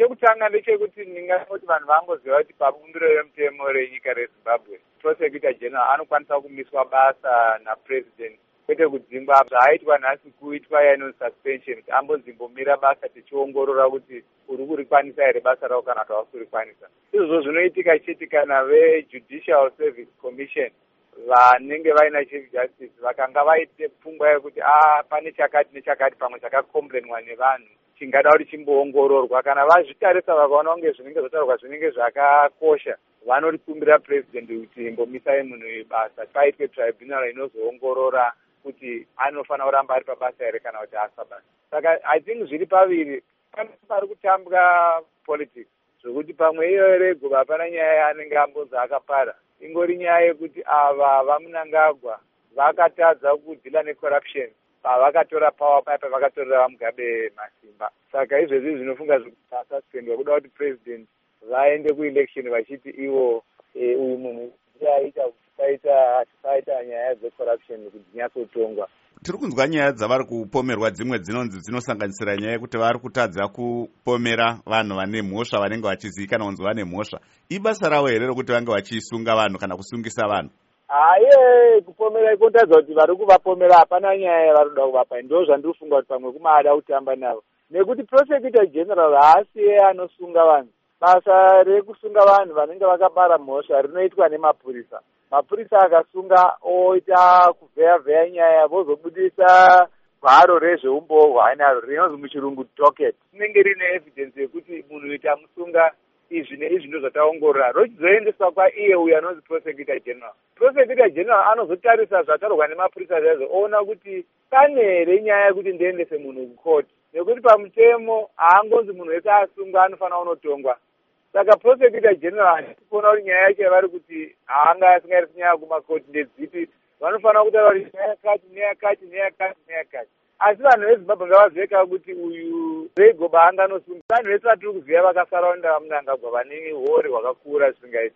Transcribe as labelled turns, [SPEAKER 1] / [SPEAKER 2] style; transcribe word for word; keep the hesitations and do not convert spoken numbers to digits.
[SPEAKER 1] chekutanga ndechekuti ndingati vanhu vangoziva kuti pabumbiro remutemo renyika reZimbabwe prosecutor general anokwanisa kumiswa basa napresident kwete kudzingwa zvaaitwa nhasi kuitwa yainonzi suspension kuti ambozimbomira basa tichiongorora kuti uri kurikwanisa here basa rako kana kuti hausirikwanisa. Izvo zvinoitika chete kana veJudicial Service Commission vanenge vaina chief justice vakanga vaite pfungwa yekuti ah pane chakati nechakati pamwe chakakomblenwa nevanhu chingada kuti chimboongororwa, kana vazvitarisa vakaona kunge zvinenge zvotaurwa zvinenge zvakakosha vanotikumbira president kuti imbomisai munhu basa paitwe tribunal inozoongorora kuti anofanira kuramba ari pabasa here kana kuti asa basa. Saka I think zviri paviri pari kutambwa politics zvokuti pamwe iyo rego hapana nyaya anenge ambonzi akapara, ingori nyaya yekuti ava vamunangagwa vakatadza kudhila necorruption pavakatora power pipe vakatorera vamugabe masimba. Saka izvezvi zvinofunga zvasasendwa kuda kuti president vaende kuelection vachiti ivo uyu munhu aita tisaita tisaita nyaya dzecorruption kuti dzinyatsotongwa.
[SPEAKER 2] Tiri kunzwa nyaya dzavari kupomerwa dzimwe dzinonzi dzinosanganisira nyaya yekuti vari kutadza kupomera vanhu vane mhosva vanenge vachizivikanwa kunzi vane mhosva. Ibasa ravo here rokuti vange vachisunga vanhu kana kusungisa vanhu?
[SPEAKER 1] Aye, kupomera ikotadza kuti vari kuvapomera hapana nyaya yavari kuda kuvapa. Ndo zvandiri kufunga kuti pamwe kumaada kutamba navo, nekuti prosecutor general haasi iye anosunga vanhu. Basa rekusunga vanhu vanenge vakabara mhosva rinoitwa nemapurisa. Mapurisa akasunga oita kuvheya-vheya nyaya vozobudisa gwaro rezveumboo ainaro rinonzi muchirungu docket, rinenge rine evidence yekuti munhu uyu tamusunga izvi neizvi ndo zvataongorora, rochizoendeswa kwaiye uyo anonzi prosecutor general. Prosecutor general anozotarisa zvataurwa nemapurisa zvaizvo oona kuti pane here nyaya yekuti ndiendese munhu kukoti, nekuti pamutemo haangonzi munhu wese asungwa anofanira kunotongwa. Saka prosecutor general handikuona kuti nyaya yacho yavari kuti haanga asingairisi nyaya kumakoti ndedzipi, vanofanira kutaura kuti nyaya yakati neyakati neyakati neyakati. Asi vanhu veZimbabwe ngavazive kuti uyu Rego baanganosunga vanhu vese vatiri kuziva vakasaraunda vamunangagwa vane hori hwakakura zvisingaiti.